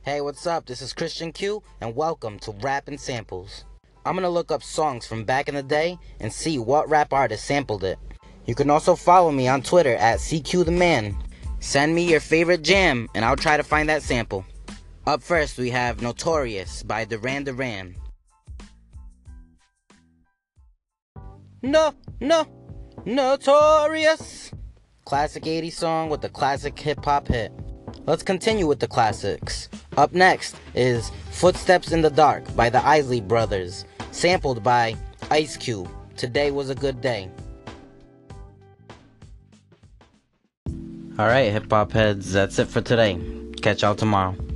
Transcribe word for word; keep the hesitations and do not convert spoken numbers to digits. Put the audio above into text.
Hey, what's up? This is Christian Q, and welcome to Rappin' Samples. I'm gonna look up songs from back in the day and see what rap artist sampled it. You can also follow me on Twitter at C Q the Man. Send me your favorite jam, and I'll try to find that sample. Up first, we have Notorious by Duran Duran. No, no, Notorious. Classic eighties song with a classic hip-hop hit. Let's continue with the classics. Up next is Footsteps in the Dark by the Isley Brothers, sampled by Ice Cube. Today was a good day. Alright, hip hop heads, that's it for today. Catch y'all tomorrow.